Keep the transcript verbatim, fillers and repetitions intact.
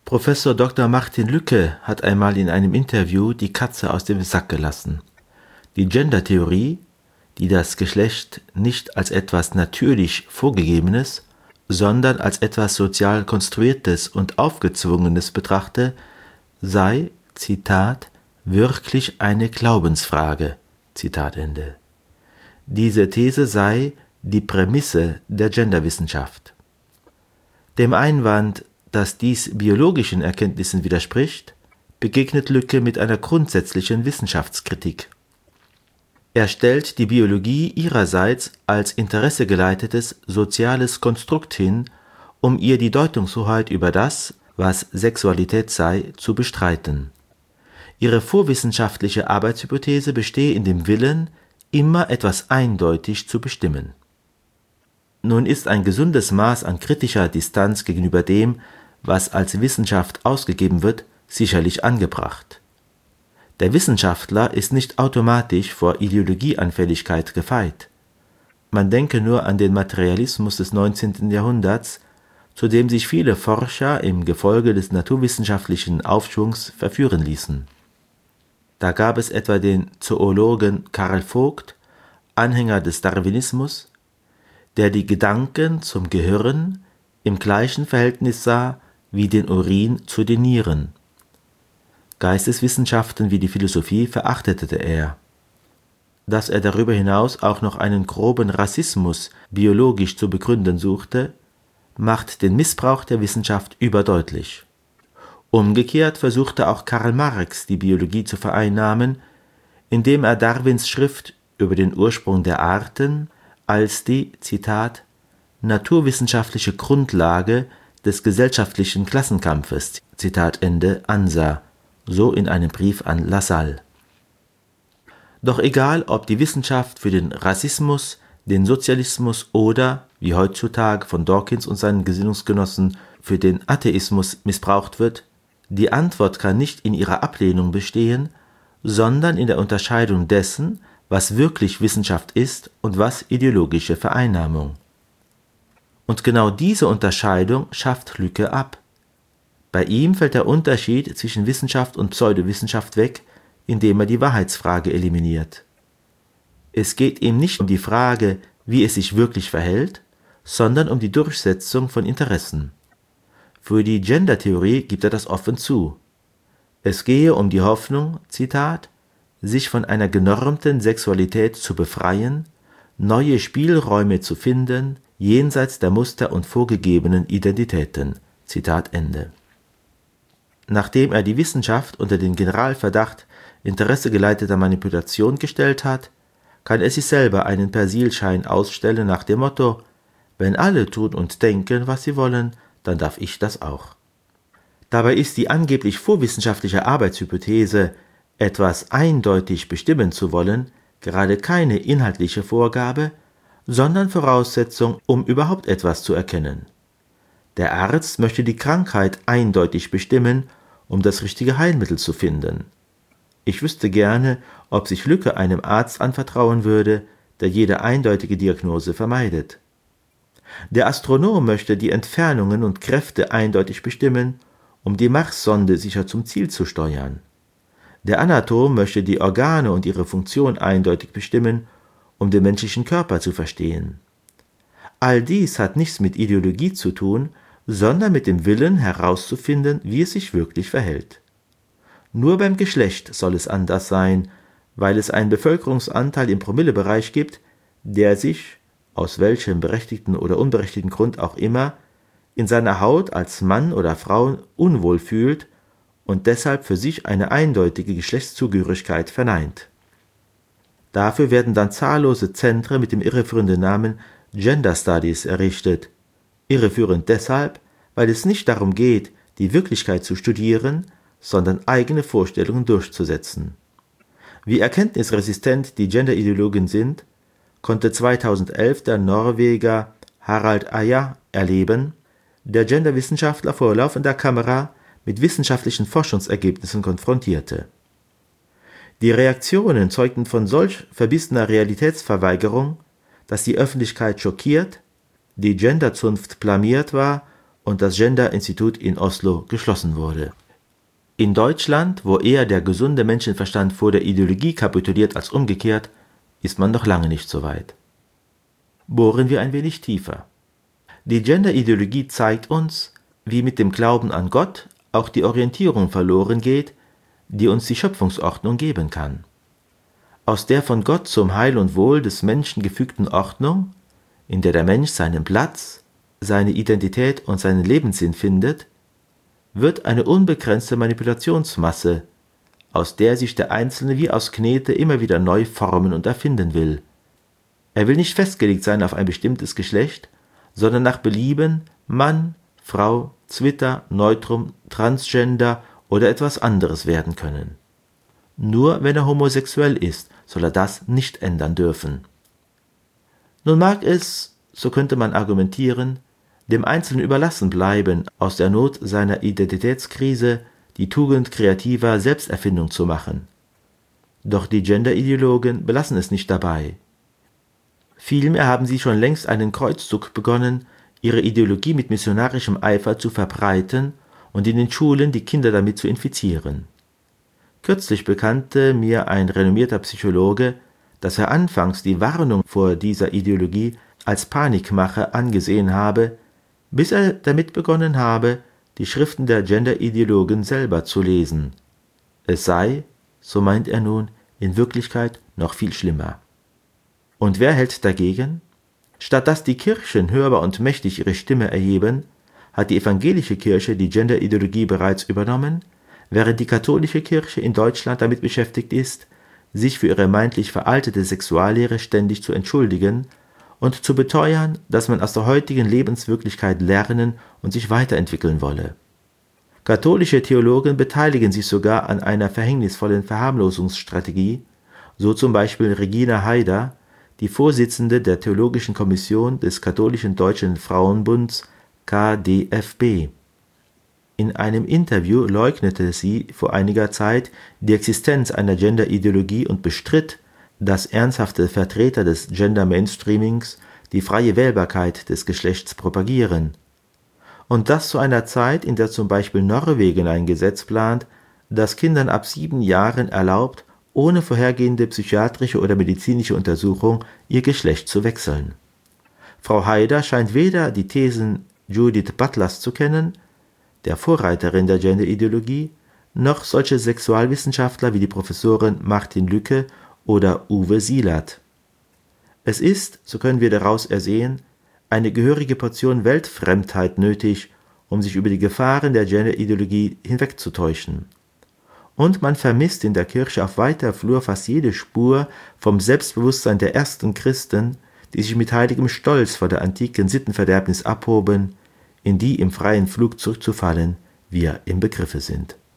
Professor Doktor Martin Lücke hat einmal in einem Interview die Katze aus dem Sack gelassen. Die Gender-Theorie, die das Geschlecht nicht als etwas natürlich Vorgegebenes, sondern als etwas sozial Konstruiertes und Aufgezwungenes betrachte, sei, Zitat, wirklich eine Glaubensfrage, Zitat Ende. Diese These sei die Prämisse der Genderwissenschaft. Dem Einwand, dass dies biologischen Erkenntnissen widerspricht, begegnet Lücke mit einer grundsätzlichen Wissenschaftskritik. Er stellt die Biologie ihrerseits als interessegeleitetes soziales Konstrukt hin, um ihr die Deutungshoheit über das, was Sexualität sei, zu bestreiten. Ihre vorwissenschaftliche Arbeitshypothese bestehe in dem Willen, immer etwas eindeutig zu bestimmen. Nun ist ein gesundes Maß an kritischer Distanz gegenüber dem, was als Wissenschaft ausgegeben wird, sicherlich angebracht. Der Wissenschaftler ist nicht automatisch vor Ideologieanfälligkeit gefeit. Man denke nur an den Materialismus des neunzehnten Jahrhunderts, zu dem sich viele Forscher im Gefolge des naturwissenschaftlichen Aufschwungs verführen ließen. Da gab es etwa den Zoologen Karl Vogt, Anhänger des Darwinismus, der die Gedanken zum Gehirn im gleichen Verhältnis sah wie den Urin zu den Nieren. Geisteswissenschaften wie die Philosophie verachtete er. Dass er darüber hinaus auch noch einen groben Rassismus biologisch zu begründen suchte, macht den Missbrauch der Wissenschaft überdeutlich. Umgekehrt versuchte auch Karl Marx die Biologie zu vereinnahmen, indem er Darwins Schrift über den Ursprung der Arten als die, Zitat, naturwissenschaftliche Grundlage des gesellschaftlichen Klassenkampfes, Zitat Ende, ansah, so in einem Brief an Lassalle. Doch egal, ob die Wissenschaft für den Rassismus, den Sozialismus oder, wie heutzutage von Dawkins und seinen Gesinnungsgenossen, für den Atheismus missbraucht wird, die Antwort kann nicht in ihrer Ablehnung bestehen, sondern in der Unterscheidung dessen, was wirklich Wissenschaft ist und was ideologische Vereinnahmung. Und genau diese Unterscheidung schafft Lücke ab. Bei ihm fällt der Unterschied zwischen Wissenschaft und Pseudowissenschaft weg, indem er die Wahrheitsfrage eliminiert. Es geht ihm nicht um die Frage, wie es sich wirklich verhält, sondern um die Durchsetzung von Interessen. Für die Gender-Theorie gibt er das offen zu. Es gehe um die Hoffnung, Zitat, sich von einer genormten Sexualität zu befreien, neue Spielräume zu finden, jenseits der Muster und vorgegebenen Identitäten. Zitat Ende. Nachdem er die Wissenschaft unter den Generalverdacht interessegeleiteter Manipulation gestellt hat, kann er sich selber einen Persilschein ausstellen nach dem Motto: Wenn alle tun und denken, was sie wollen, dann darf ich das auch. Dabei ist die angeblich vorwissenschaftliche Arbeitshypothese, etwas eindeutig bestimmen zu wollen, gerade keine inhaltliche Vorgabe, sondern Voraussetzung, um überhaupt etwas zu erkennen. Der Arzt möchte die Krankheit eindeutig bestimmen, um das richtige Heilmittel zu finden. Ich wüsste gerne, ob sich Lücke einem Arzt anvertrauen würde, der jede eindeutige Diagnose vermeidet. Der Astronom möchte die Entfernungen und Kräfte eindeutig bestimmen, um die Marssonde sicher zum Ziel zu steuern. Der Anatom möchte die Organe und ihre Funktion eindeutig bestimmen, um den menschlichen Körper zu verstehen. All dies hat nichts mit Ideologie zu tun, sondern mit dem Willen herauszufinden, wie es sich wirklich verhält. Nur beim Geschlecht soll es anders sein, weil es einen Bevölkerungsanteil im Promillebereich gibt, der sich, aus welchem berechtigten oder unberechtigten Grund auch immer, in seiner Haut als Mann oder Frau unwohl fühlt und deshalb für sich eine eindeutige Geschlechtszugehörigkeit verneint. Dafür werden dann zahllose Zentren mit dem irreführenden Namen Gender Studies errichtet. Irreführend deshalb, weil es nicht darum geht, die Wirklichkeit zu studieren, sondern eigene Vorstellungen durchzusetzen. Wie erkenntnisresistent die Genderideologen sind, konnte zweitausendelf der Norweger Harald Eia erleben, der Genderwissenschaftler vor laufender Kamera mit wissenschaftlichen Forschungsergebnissen konfrontierte. Die Reaktionen zeugten von solch verbissener Realitätsverweigerung, dass die Öffentlichkeit schockiert, die Genderzunft blamiert war und das Gender-Institut in Oslo geschlossen wurde. In Deutschland, wo eher der gesunde Menschenverstand vor der Ideologie kapituliert als umgekehrt, ist man noch lange nicht so weit. Bohren wir ein wenig tiefer. Die Gender-Ideologie zeigt uns, wie mit dem Glauben an Gott auch die Orientierung verloren geht, die uns die Schöpfungsordnung geben kann. Aus der von Gott zum Heil und Wohl des Menschen gefügten Ordnung, in der der Mensch seinen Platz, seine Identität und seinen Lebenssinn findet, wird eine unbegrenzte Manipulationsmasse, aus der sich der Einzelne wie aus Knete immer wieder neu formen und erfinden will. Er will nicht festgelegt sein auf ein bestimmtes Geschlecht, sondern nach Belieben Mann, Frau, Zwitter, Neutrum, Transgender oder etwas anderes werden können. Nur wenn er homosexuell ist, soll er das nicht ändern dürfen. Nun mag es, so könnte man argumentieren, dem Einzelnen überlassen bleiben, aus der Not seiner Identitätskrise die Tugend kreativer Selbsterfindung zu machen. Doch die Gender-Ideologen belassen es nicht dabei. Vielmehr haben sie schon längst einen Kreuzzug begonnen, ihre Ideologie mit missionarischem Eifer zu verbreiten und in den Schulen die Kinder damit zu infizieren. Kürzlich bekannte mir ein renommierter Psychologe, dass er anfangs die Warnung vor dieser Ideologie als Panikmache angesehen habe, bis er damit begonnen habe, die Schriften der Gender-Ideologen selber zu lesen. Es sei, so meint er nun, in Wirklichkeit noch viel schlimmer. Und wer hält dagegen? Statt dass die Kirchen hörbar und mächtig ihre Stimme erheben, hat die evangelische Kirche die Gender-Ideologie bereits übernommen, während die katholische Kirche in Deutschland damit beschäftigt ist, sich für ihre meintlich veraltete Sexuallehre ständig zu entschuldigen und zu beteuern, dass man aus der heutigen Lebenswirklichkeit lernen und sich weiterentwickeln wolle. Katholische Theologen beteiligen sich sogar an einer verhängnisvollen Verharmlosungsstrategie, so zum Beispiel Regina Haider, die Vorsitzende der Theologischen Kommission des Katholischen Deutschen Frauenbunds K D F B. In einem Interview leugnete sie vor einiger Zeit die Existenz einer Gender-Ideologie und bestritt, dass ernsthafte Vertreter des Gender-Mainstreamings die freie Wählbarkeit des Geschlechts propagieren. Und das zu einer Zeit, in der zum Beispiel Norwegen ein Gesetz plant, das Kindern ab sieben Jahren erlaubt, ohne vorhergehende psychiatrische oder medizinische Untersuchung ihr Geschlecht zu wechseln. Frau Haider scheint weder die Thesen Judith Butlers zu kennen, der Vorreiterin der Gender-Ideologie, noch solche Sexualwissenschaftler wie die Professoren Martin Lücke oder Uwe Sielert. Es ist, so können wir daraus ersehen, eine gehörige Portion Weltfremdheit nötig, um sich über die Gefahren der Gender-Ideologie hinwegzutäuschen. Und man vermisst in der Kirche auf weiter Flur fast jede Spur vom Selbstbewusstsein der ersten Christen, die sich mit heiligem Stolz vor der antiken Sittenverderbnis abhoben, in die im freien Flug zurückzufallen wir im Begriffe sind.